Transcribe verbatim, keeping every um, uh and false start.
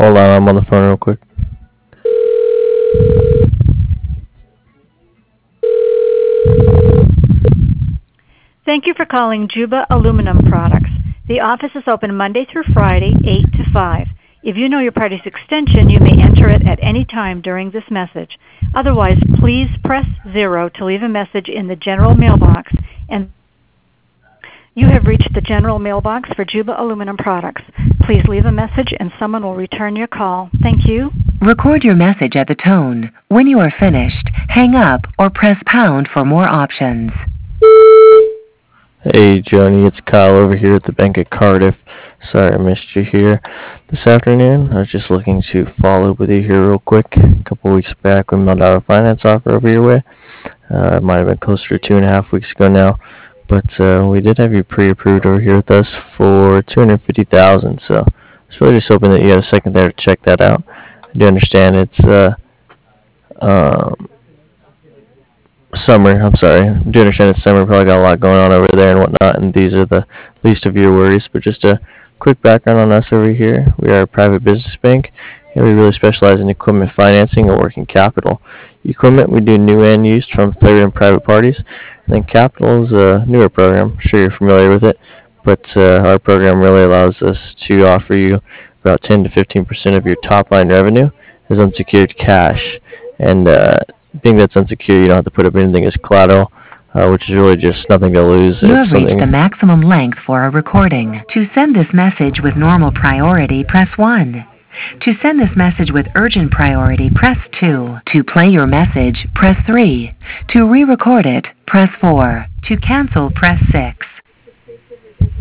Hold on, I'm on the phone real quick. Thank you for calling Juba Aluminum Products. The office is open Monday through Friday, eight to five. If you know your party's extension, you may enter it at any time during this message. Otherwise, please press zero to leave a message in the general mailbox. And you have reached the general mailbox for Juba Aluminum Products. Please leave a message and someone will return your call. Thank you. Record your message at the tone. When you are finished, hang up or press pound for more options. Hey, Joni, it's Kyle over here at the Bank of Cardiff. Sorry I missed you here this afternoon. I was just looking to follow up with you here real quick. A couple weeks back, we mailed out a finance offer over your way. Uh, it might have been closer to two and a half weeks ago now. But uh, we did have you pre-approved over here with us for two hundred fifty thousand dollars. So I was really just hoping that you had a second there to check that out. I do understand it's uh, um, summer. I'm sorry. I do understand it's summer. Probably got a lot going on over there and whatnot, and these are the least of your worries. But just a quick background on us over here. We are a private business bank, and we really specialize in equipment financing and working capital. Equipment, we do new and used from third and private parties. And then capital is a newer program. I'm sure you're familiar with it. But uh, our program really allows us to offer you about ten to fifteen percent of your top line revenue as unsecured cash. And uh, being that's unsecured, you don't have to put up anything as collateral, uh, which is really just nothing to lose. You if have reached something the maximum length for a recording. To send this message with normal priority, press one. To send this message with urgent priority, press two. To play your message, press three. To re-record it, press four. To cancel, press six.